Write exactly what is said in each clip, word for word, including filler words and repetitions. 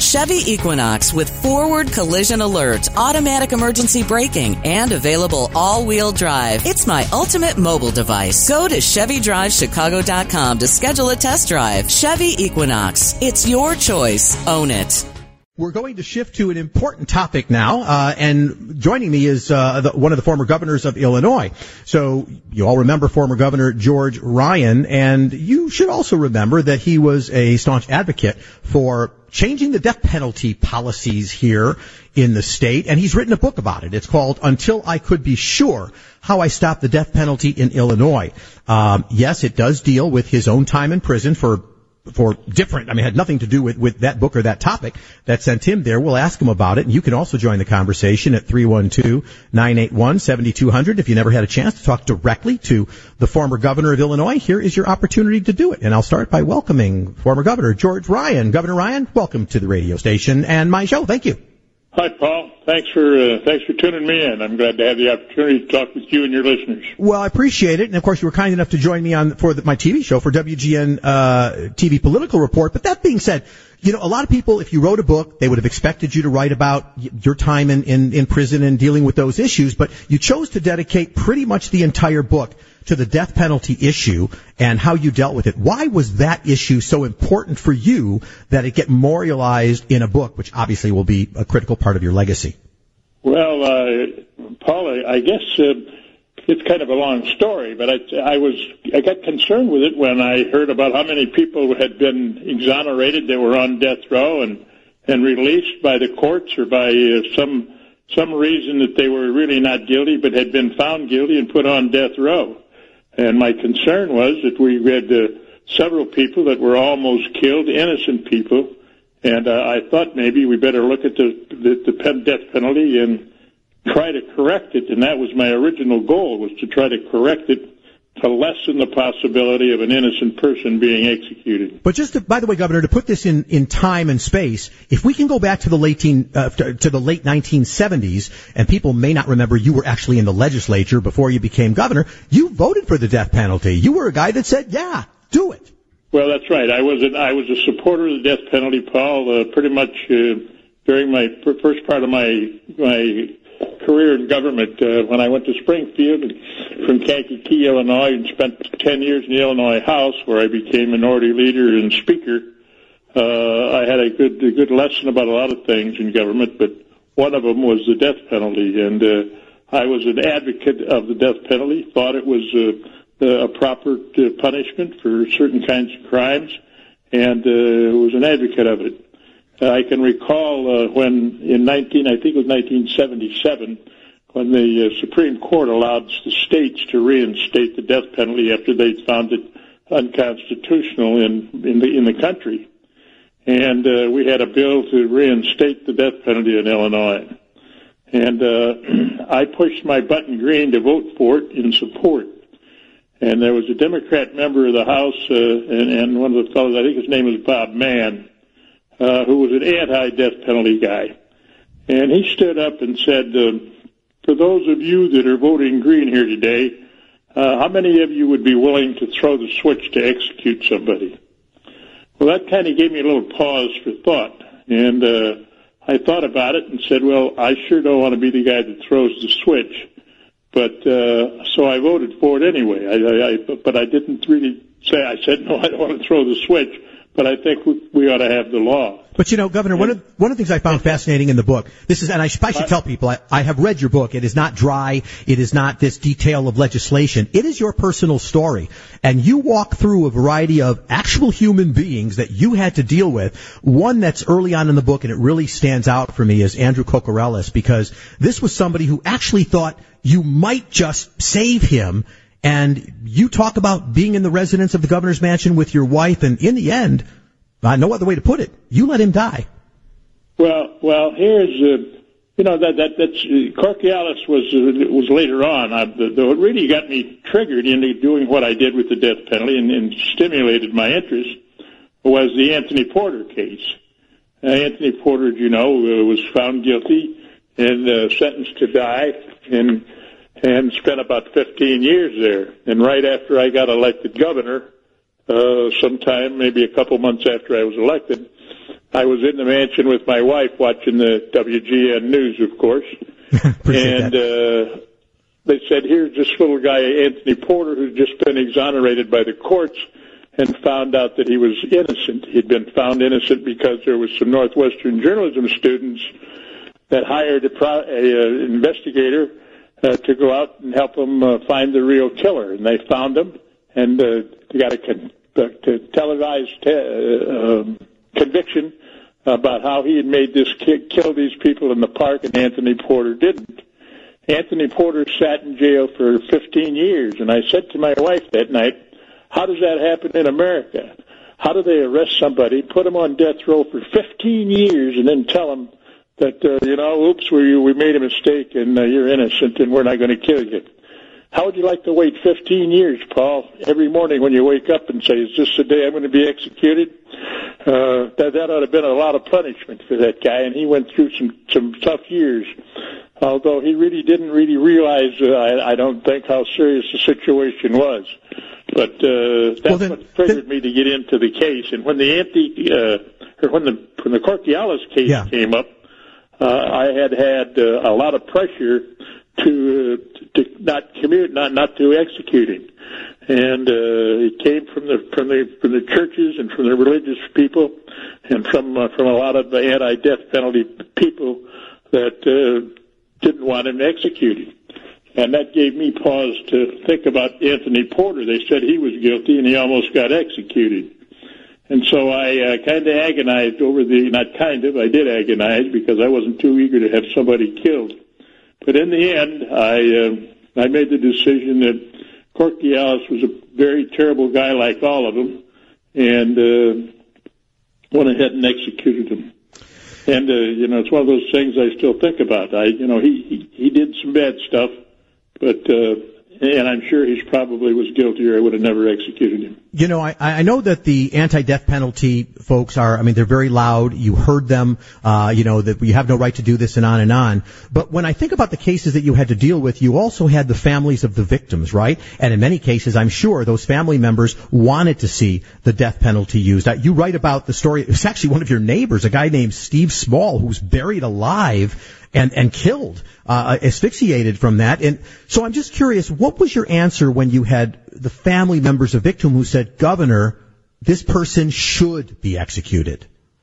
Chevy Equinox with forward collision alert, automatic emergency braking, and available all-wheel drive. It's my ultimate mobile device. Go to Chevy Drive Chicago dot com to schedule a test drive. Chevy Equinox. It's your choice. Own it. We're going to shift to an important topic now, uh, and joining me is uh, the, one of the former governors of Illinois. So you all remember former Governor George Ryan, and you should also remember that he was a staunch advocate for changing the death penalty policies here in the state, and he's written a book about it. It's called Until I Could Be Sure, How I Stopped the Death Penalty in Illinois. Um, yes, it does deal with his own time in prison for for different, I mean, it had nothing to do with, with that book or that topic that sent him there. We'll ask him about it, and you can also join the conversation at three one two, nine eight one, seven two zero zero. If you never had a chance to talk directly to the former governor of Illinois, here is your opportunity to do it. And I'll start by welcoming former Governor George Ryan. Governor Ryan, welcome to the radio station and my show. Thank you. Hi, Paul. Thanks for uh, thanks for tuning me in. I'm glad to have the opportunity to talk with you and your listeners. Well, I appreciate it. And, of course, you were kind enough to join me on for the, my T V show, for W G N uh, T V Political Report. But that being said, you know, a lot of people, if you wrote a book, they would have expected you to write about your time in, in, in prison and dealing with those issues. But you chose to dedicate pretty much the entire book to the death penalty issue and how you dealt with it. Why was that issue so important for you that it get memorialized in a book, which obviously will be a critical part of your legacy? Well, uh, Paul, I guess uh, it's kind of a long story, but I, I was I got concerned with it when I heard about how many people had been exonerated. They were on death row and and released by the courts or by uh, some some reason that they were really not guilty, but had been found guilty and put on death row. And my concern was that we had uh, several people that were almost killed, innocent people, and uh, I thought maybe we better look at the, the, the pen death penalty and try to correct it. And that was my original goal, was to try to correct it to lessen the possibility of an innocent person being executed. But just to, by the way, Governor, to put this in, in time and space, if we can go back to the late teen, uh, to, to the late nineteen seventies, and people may not remember you were actually in the legislature before you became governor, you voted for the death penalty. You were a guy that said, yeah, do it. Well, that's right. I was a, I was a supporter of the death penalty, Paul, uh, pretty much uh, during my first part of my my career in government. Uh, when I went to Springfield from Kankakee, Illinois, and spent ten years in the Illinois House, where I became minority leader and speaker, uh, I had a good a good lesson about a lot of things in government, but one of them was the death penalty. And uh, I was an advocate of the death penalty, thought it was uh, a proper uh, punishment for certain kinds of crimes, and uh, was an advocate of it. Uh, I can recall uh, when in nineteen, I think it was nineteen seventy-seven, when the uh, Supreme Court allowed the states to reinstate the death penalty after they'd found it unconstitutional in in the in the country, and uh, we had a bill to reinstate the death penalty in Illinois, and uh, I pushed my button green to vote for it in support. And there was a Democrat member of the House, uh, and, and one of the fellows, I think his name was Bob Mann, Uh, who was an anti-death penalty guy. And he stood up and said, uh, for those of you that are voting green here today, uh, how many of you would be willing to throw the switch to execute somebody? Well, that kind of gave me a little pause for thought. And uh, I thought about it and said, well, I sure don't want to be the guy that throws the switch. But uh, so I voted for it anyway. I, I, I, but I didn't really say, I said, no, I don't want to throw the switch. But I think we ought to have the law. But, you know, Governor, one of, one of the things I found fascinating in the book, this is, and I should, I should tell people, I, I have read your book. It is not dry. It is not this detail of legislation. It is your personal story. And you walk through a variety of actual human beings that you had to deal with. One that's early on in the book, and it really stands out for me, is Andrew Kokoraleis, because this was somebody who actually thought you might just save him. And you talk about being in the residence of the governor's mansion with your wife, and in the end, uh, no other way to put it, you let him die. Well, well, here's, uh, you know, that that that's uh, Kokoraleis was uh, was later on. I, the, the, what really got me triggered into doing what I did with the death penalty and, and stimulated my interest was the Anthony Porter case. Uh, Anthony Porter, as you know, uh, was found guilty and uh, sentenced to die, and. and spent about fifteen years there. And right after I got elected governor, uh, sometime, maybe a couple months after I was elected, I was in the mansion with my wife watching the W G N News, of course. and uh, they said, here's this little guy, Anthony Porter, who's just been exonerated by the courts and found out that he was innocent. He'd been found innocent because there was some Northwestern journalism students that hired a, pro- a uh, investigator uh, to go out and help them uh, find the real killer. And they found him, and uh, they got a, con- a televised te- uh, um, conviction about how he had made this kid kill these people in the park, and Anthony Porter didn't. Anthony Porter sat in jail for fifteen years, and I said to my wife that night, how does that happen in America? How do they arrest somebody, put them on death row for fifteen years, and then tell them that, uh, you know, oops, we, we made a mistake, and uh, you're innocent, and we're not going to kill you? How would you like to wait fifteen years, Paul, every morning when you wake up and say, is this the day I'm going to be executed? Uh, that, that ought to have been a lot of punishment for that guy, and he went through some, some tough years, although he really didn't really realize, uh, I, I don't think, how serious the situation was. But uh, that's well, then, what triggered then, me to get into the case. And when the anti, uh, or when the when the Korkialis case yeah. came up, uh, I had had uh, a lot of pressure to uh, to not commute, not not to execute him, and uh, it came from the from the from the churches and from the religious people, and from uh, from a lot of the anti-death penalty people that uh, didn't want him executed. And that gave me pause to think about Anthony Porter. They said he was guilty, and he almost got executed. And so I uh, kind of agonized over the, not kind of, I did agonize because I wasn't too eager to have somebody killed. But in the end, I uh, I made the decision that Korkialis was a very terrible guy like all of them, and uh, went ahead and executed him. And, uh, you know, it's one of those things I still think about. I, you know, he, he, he did some bad stuff. But, uh, and I'm sure he's probably was guilty or I would have never executed him. You know, I, I know that the anti-death penalty folks are, I mean, they're very loud. You heard them, uh, you know, that you have no right to do this and on and on. But when I think about the cases that you had to deal with, you also had the families of the victims, right? And in many cases, I'm sure those family members wanted to see the death penalty used. Uh, you write about the story, it's actually one of your neighbors, a guy named Steve Small, who was buried alive and, and killed, uh, asphyxiated from that. And so I'm just curious, what was your answer when you had the family members of victim who said, Governor, this person should be executed?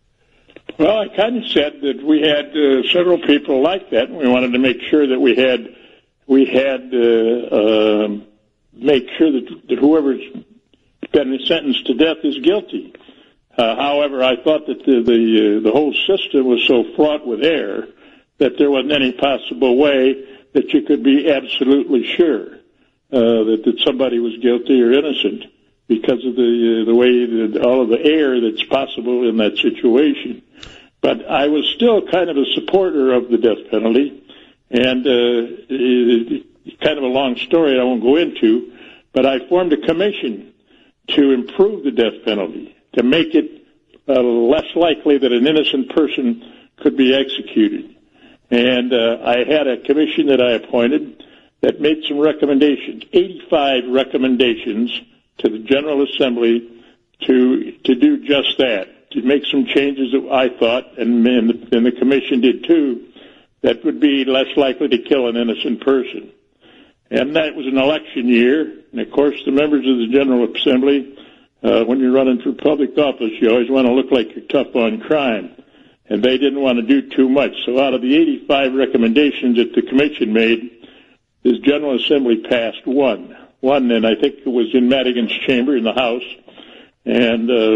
Well, I kind of said that we had uh, several people like that, and we wanted to make sure that we had, we had, uh, uh, make sure that, that whoever's been sentenced to death is guilty. Uh, however, I thought that the, the, uh, the whole system was so fraught with error that there wasn't any possible way that you could be absolutely sure uh, that, that somebody was guilty or innocent because of the uh, the way that all of the error that's possible in that situation. But I was still kind of a supporter of the death penalty, and uh, it, it's kind of a long story I won't go into, but I formed a commission to improve the death penalty, to make it uh, less likely that an innocent person could be executed. And uh, I had a commission that I appointed that made some recommendations, eighty-five recommendations to the General Assembly to to do just that, to make some changes that I thought, and, and, the, and the commission did too, that would be less likely to kill an innocent person. And that was an election year, and of course the members of the General Assembly, uh, when you're running for public office, you always want to look like you're tough on crime. And they didn't want to do too much. So out of the eighty-five recommendations that the commission made, this General Assembly passed one. One, and I think it was in Madigan's chamber in the House. And uh,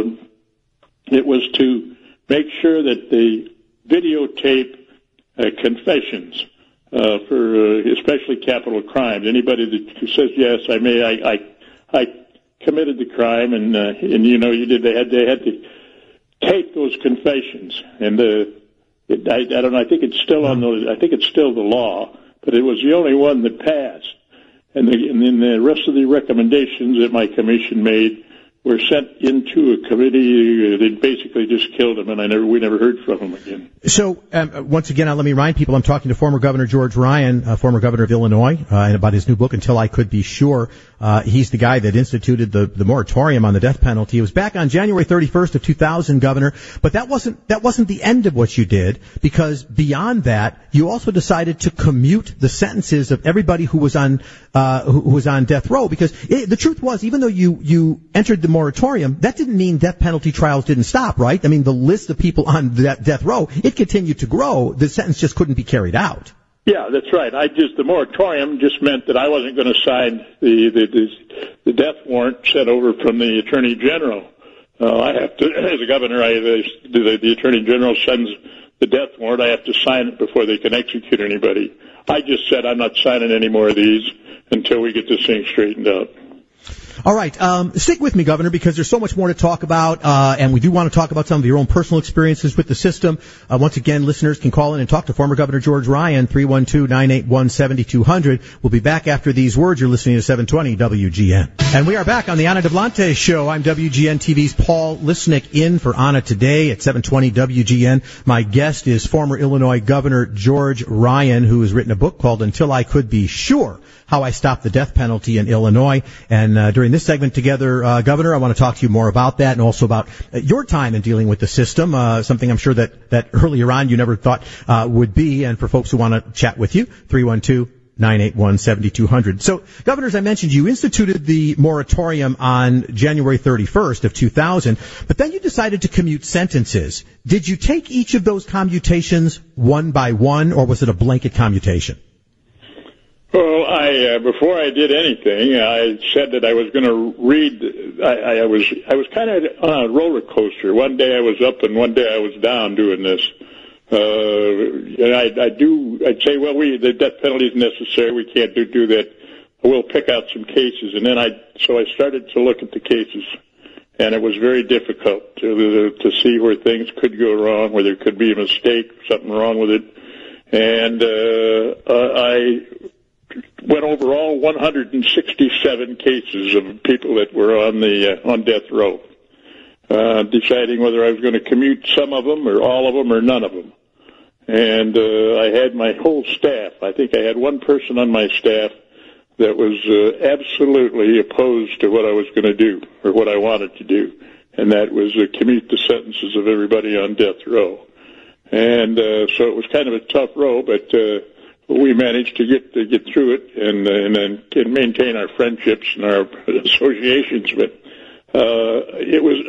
it was to make sure that the videotape uh, confessions uh, for uh, especially capital crimes. Anybody that who says, yes, I may, I, I, I committed the crime, and, uh, and you know, you did, they had, they had to take those confessions, and uh, it, I, I don't know. I think it's still on the. I think it's still the law, but it was the only one that passed. And, the, and then the rest of the recommendations that my commission made were sent into a committee that basically just killed him, and I never we never heard from him again. So um, once again, uh, let me remind people I'm talking to former Governor George Ryan, uh, former governor of Illinois, uh, and about his new book, Until I Could Be Sure. Uh, he's the guy that instituted the, the moratorium on the death penalty. It was back on January thirty-first of two thousand, Governor. But that wasn't, that wasn't the end of what you did, because beyond that, you also decided to commute the sentences of everybody who was on, uh, who, who was on death row. Because it, the truth was, even though you, you entered the moratorium, that didn't mean death penalty trials didn't stop, right? I mean, the list of people on that death row, it continued to grow. The sentence just couldn't be carried out. Yeah, that's right. I just the moratorium just meant that I wasn't going to sign the the, the the death warrant sent over from the Attorney General. Uh, I have to, as a governor, I the, the Attorney General sends the death warrant. I have to sign it before they can execute anybody. I just said I'm not signing any more of these until we get this thing straightened out. All right, um, stick with me, Governor, because there's so much more to talk about, uh, and we do want to talk about some of your own personal experiences with the system. Uh, once again, listeners can call in and talk to former Governor George Ryan, three one two, nine eight one, seven two zero zero. We'll be back after these words. You're listening to seven twenty W G N. And we are back on the Anna Devlante Show. I'm W G N T V's Paul Lisnick in for Anna today at seven twenty W G N. My guest is former Illinois Governor George Ryan, who has written a book called Until I Could Be Sure, How I Stopped the Death Penalty in Illinois. And uh, during this segment together, uh, Governor, I want to talk to you more about that and also about uh, your time in dealing with the system, uh, something I'm sure that, that earlier on you never thought uh, would be. And for folks who want to chat with you, three one two, nine eight one, seven two zero zero. So, Governor, as I mentioned, you instituted the moratorium on January thirty-first of two thousand, but then you decided to commute sentences. Did you take each of those commutations one by one, or was it a blanket commutation? Well, I uh, before I did anything, I said that I was going to read. I, I was I was kind of on a roller coaster. One day I was up, and one day I was down doing this. Uh, and I, I do. I'd say, well, we the death penalty is necessary. We can't do do that. We'll pick out some cases, and then I so I started to look at the cases, and it was very difficult to to see where things could go wrong, where there could be a mistake, something wrong with it, and uh, uh, I. went over all one hundred sixty-seven cases of people that were on the uh, on death row, uh, deciding whether I was going to commute some of them or all of them or none of them. And uh, I had my whole staff. I think I had one person on my staff that was uh, absolutely opposed to what I was going to do or what I wanted to do, and that was uh, commute the sentences of everybody on death row. And uh, so it was kind of a tough row, but uh, we managed to get to get through it and and, and maintain our friendships and our associations. But uh, it was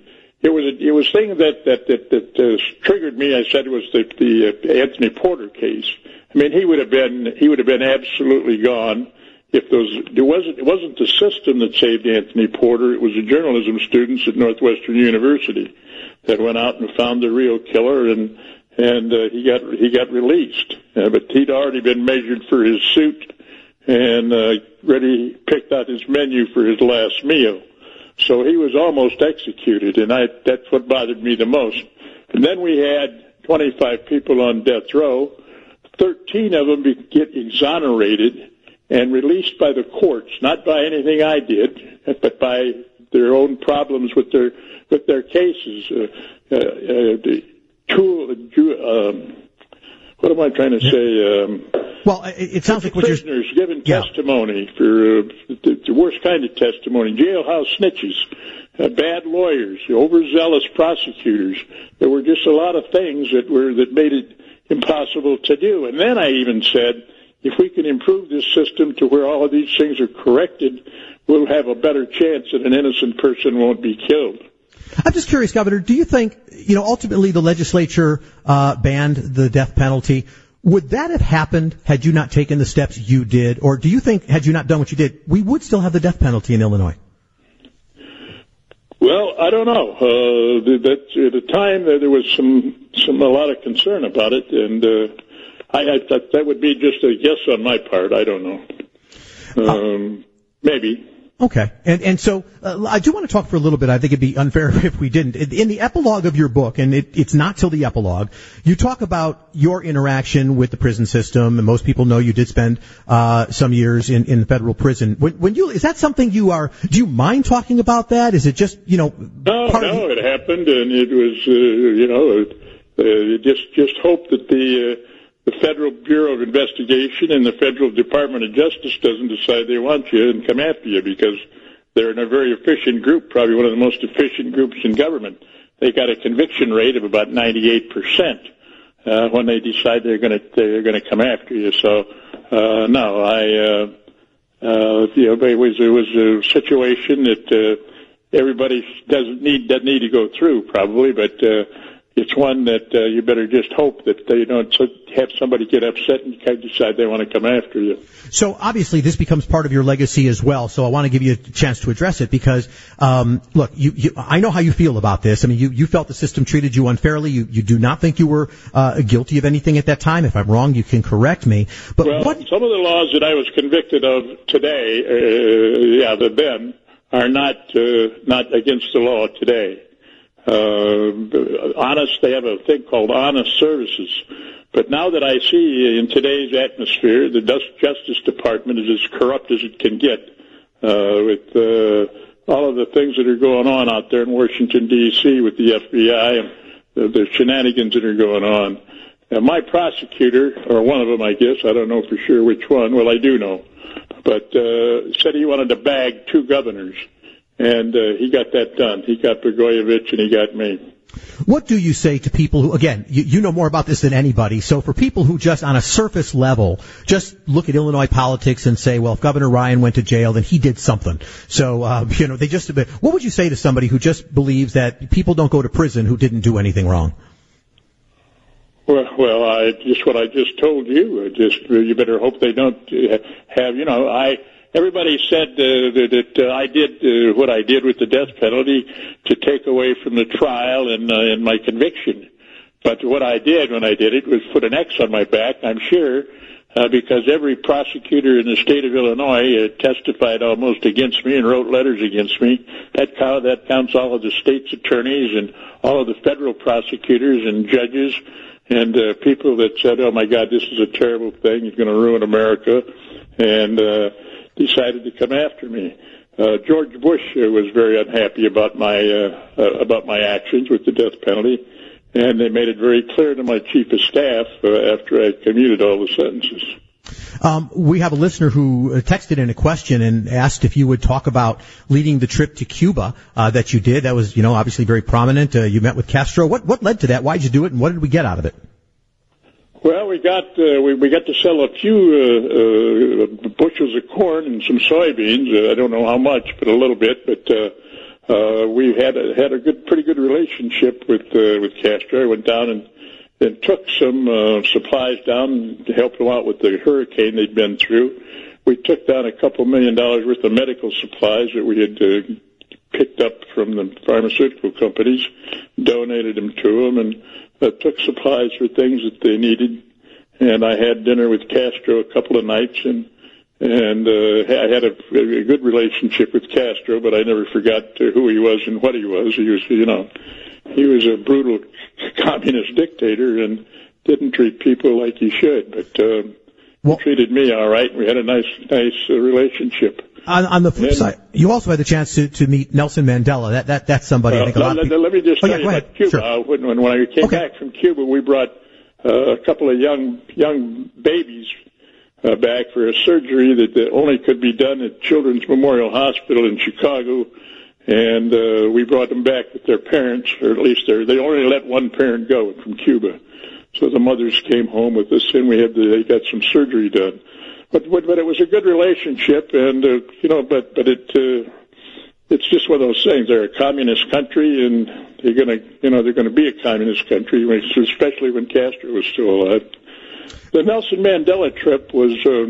it was it was thing that that that, that uh, triggered me. I said it was the, the uh, Anthony Porter case. I mean, he would have been he would have been absolutely gone if those. It wasn't it wasn't the system that saved Anthony Porter. It was the journalism students at Northwestern University that went out and found the real killer, and. And uh, he got he got released, uh, but he'd already been measured for his suit and uh, ready picked out his menu for his last meal. So he was almost executed, and I that's what bothered me the most. And then we had twenty-five people on death row. thirteen of them get exonerated and released by the courts, not by anything I did, but by their own problems with their with their cases. Uh, uh, uh, the, Two, um, what am I trying to say? Um, well, it, it sounds like what prisoners you're... giving yeah. testimony for uh, the, the worst kind of testimony, jailhouse snitches, uh, bad lawyers, overzealous prosecutors. There were just a lot of things that were that made it impossible to do. And then I even said, if we can improve this system to where all of these things are corrected, we'll have a better chance that an innocent person won't be killed. I'm just curious, Governor, do you think, you know, ultimately the legislature uh, banned the death penalty? Would that have happened had you not taken the steps you did? Or do you think, had you not done what you did, we would still have the death penalty in Illinois? Well, I don't know. Uh, that, at the time, there was some, some a lot of concern about it, and uh, I, I thought that would be just a guess on my part. I don't know. Um, uh, maybe. Okay. And and so uh, I do want to talk for a little bit. I think it'd be unfair if we didn't. In the epilogue of your book, and it, it's not till the epilogue, you talk about your interaction with the prison system, and most people know you did spend uh some years in, in federal prison. When, when you is that something you are, do you mind talking about that? Is it just, you know... No, part no, of it happened, and it was, uh, you know, uh, just, just hope that the... Uh, the Federal Bureau of Investigation and the Federal Department of Justice doesn't decide they want you and come after you, because they're in a very efficient group, probably one of the most efficient groups in government. They got a conviction rate of about ninety-eight percent uh, when they decide they're going to they're going to come after you. So uh, no, I uh, uh, you know, it was it was a situation that uh, everybody doesn't need doesn't need to go through probably, but. Uh, It's one that uh, you better just hope that they don't have somebody get upset and decide they want to come after you. So obviously this becomes part of your legacy as well. So I want to give you a chance to address it because, um, look, you, you, I know how you feel about this. I mean, you, you felt the system treated you unfairly. You, you do not think you were uh, guilty of anything at that time. If I'm wrong, you can correct me. But well, what? Some of the laws that I was convicted of today, uh, yeah, the then are not uh, not against the law today. Uh, honest, they have a thing called honest services. But now that I see in today's atmosphere, the Justice Department is as corrupt as it can get, uh, with, uh, all of the things that are going on out there in Washington, D C with the F B I and the, the shenanigans that are going on. And my prosecutor, or one of them, I guess, I don't know for sure which one, well, I do know, but, uh, said he wanted to bag two governors. And uh, he got that done. He got Blagojevich and he got me. What do you say to people who, again, you, you know more about this than anybody, so for people who just on a surface level just look at Illinois politics and say, well, if Governor Ryan went to jail, then he did something. So, uh, you know, they just, what would you say to somebody who just believes that people don't go to prison who didn't do anything wrong? Well, well, I just what I just told you. Just you better hope they don't have, you know, I... Everybody said uh, that, that uh, I did uh, what I did with the death penalty to take away from the trial and, uh, and my conviction. But what I did when I did it was put an X on my back, I'm sure, uh, because every prosecutor in the state of Illinois uh, testified almost against me and wrote letters against me. That, count, that counts all of the state's attorneys and all of the federal prosecutors and judges and uh, people that said, oh, my God, this is a terrible thing. He's going to ruin America. And... Uh, decided to come after me. Uh, George Bush uh, was very unhappy about my uh, uh, about my actions with the death penalty, and they made it very clear to my chief of staff uh, after I commuted all the sentences. Um, we have a listener who texted in a question and asked if you would talk about leading the trip to Cuba uh, that you did. That was, you know, obviously very prominent. Uh, you met with Castro. What what led to that? Why did you do it, and what did we get out of it? Well, we got uh, we, we got to sell a few uh, uh, bushels of corn and some soybeans. Uh, I don't know how much, but a little bit. But uh, uh, we had a, had a good, pretty good relationship with uh, with Castro. I went down and, and took some uh, supplies down to help them out with the hurricane they'd been through. We took down a couple million dollars worth of medical supplies that we had uh, picked up from the pharmaceutical companies, donated them to them, and Uh, took supplies for things that they needed, and I had dinner with Castro a couple of nights, and and uh, I had a, a good relationship with Castro, but I never forgot uh, who he was and what he was. He was, you know, he was a brutal communist dictator and didn't treat people like he should, but uh, well, he treated me all right, and we had a nice, nice uh, relationship. On, on the flip then, side, you also had the chance to, to meet Nelson Mandela. That that that's somebody. Uh, I think a lot let, of people... let me just oh, tell yeah, you about Cuba. Sure. Uh, when, when I came okay. back from Cuba, we brought uh, a couple of young young babies uh, back for a surgery that, that only could be done at Children's Memorial Hospital in Chicago, and uh, we brought them back with their parents, or at least they only let one parent go from Cuba. So the mothers came home with us, and we had the, they got some surgery done. But, but but it was a good relationship, and uh, you know, but but it uh, it's just one of those things. They're a communist country, and they're gonna you know they're gonna be a communist country, especially when Castro was still alive. The Nelson Mandela trip was uh,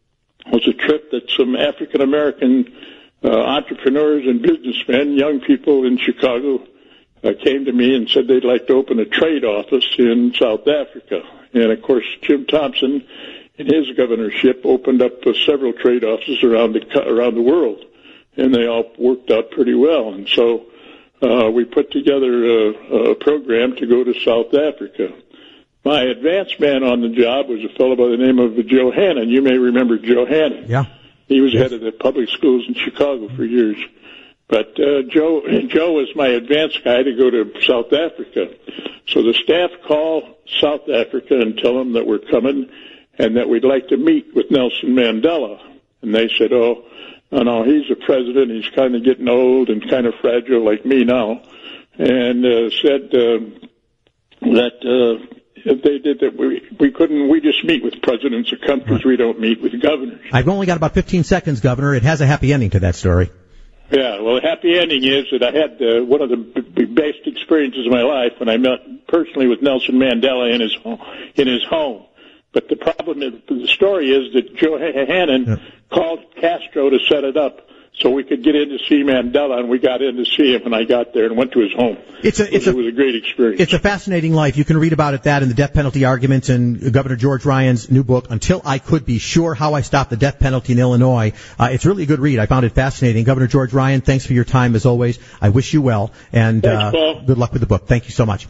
was a trip that some African American uh, entrepreneurs and businessmen, young people in Chicago, uh, came to me and said they'd like to open a trade office in South Africa, and of course Jim Thompson, in his governorship, opened up uh, several trade offices around the around the world, and they all worked out pretty well. And so uh, we put together a, a program to go to South Africa. My advance man on the job was a fellow by the name of Joe Hannon. You may remember Joe Hannon. Yeah. He was yes. head of the public schools in Chicago for years. But uh, Joe Joe was my advance guy to go to South Africa. So the staff call South Africa and tell them that we're coming and that we'd like to meet with Nelson Mandela. And they said, oh, no, no, he's a president. He's kind of getting old and kind of fragile like me now. And uh, said uh, that uh, they did that we, we couldn't, we just meet with presidents of countries. We don't meet with governors. I've only got about fifteen seconds, Governor. It has a happy ending to that story. Yeah, well, the happy ending is that I had uh, one of the b- best experiences of my life when I met personally with Nelson Mandela in his home, in his home. But the problem is, the story is that Joe Hannon yeah. called Castro to set it up so we could get in to see Mandela, and we got in to see him, and I got there and went to his home. It's a, it's it a, was a great experience. It's a fascinating life. You can read about it, that, in the death penalty arguments in Governor George Ryan's new book, Until I Could Be Sure How I Stopped the Death Penalty in Illinois. Uh, it's really a good read. I found it fascinating. Governor George Ryan, thanks for your time as always. I wish you well, and Thanks, uh, Paul. good luck with the book. Thank you so much.